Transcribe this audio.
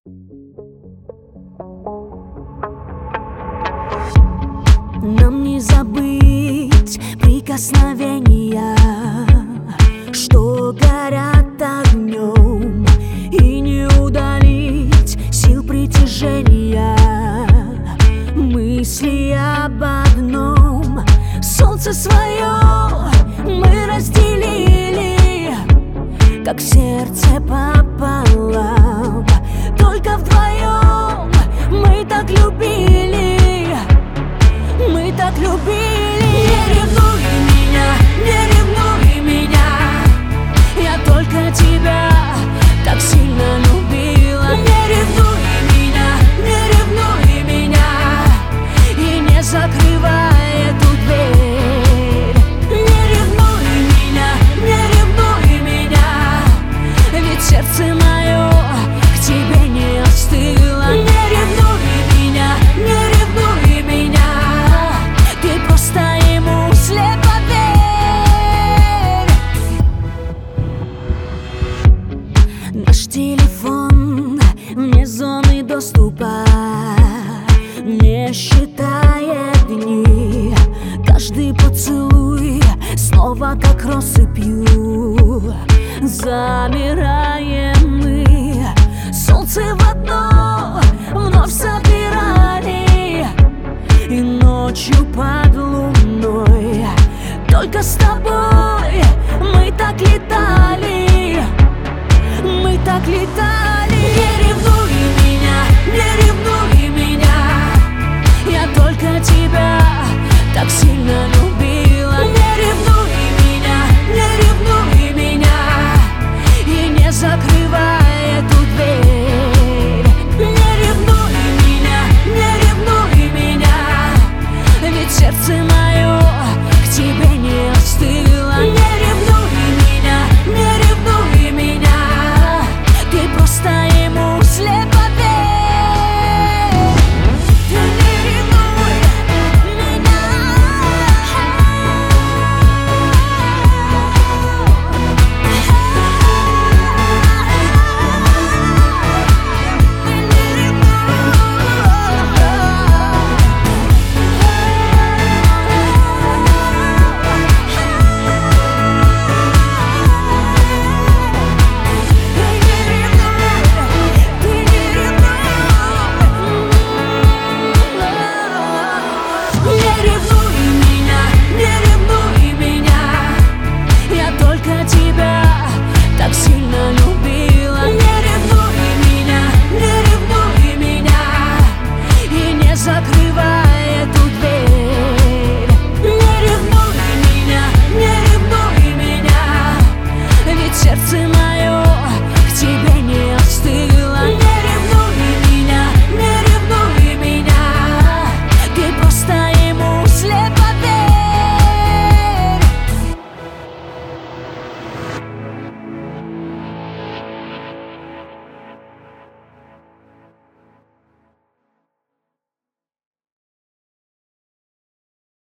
Нам не забыть прикосновения, что горят огнем, и не удалить сил притяжения. Мысли об одном: солнце свое мы разделили, как сердце пополам. Только вдвоем мы так любили, мы так любили. Не ревнуй меня, не ревнуй меня, я только тебя так сильно любила. Не ревнуй меня, не ревнуй меня, и не закрывай эту дверь. Не ревнуй меня, не ревнуй меня, ведь сердце мое к тебе не остыло. Не ревнуй меня, не ревнуй меня, ты просто ему слепо верь. Наш телефон вне зоны доступа, не считая дни. Каждый поцелуй снова как россыпью замираем мы. Солнце в одно вновь собирали, и ночью под луной только с тобой мы так летали, мы так летали. Не ревнуй меня, не ревнуй меня, я только тебя так сильно любила. Не ревнуй меня, не ревнуй меня, и не закрывай эту дверь. Не ревнуй меня, не ревнуй меня, ведь сердце мое к тебе не остыло. Не ревнуй меня, не ревнуй меня, ты просто ему слепо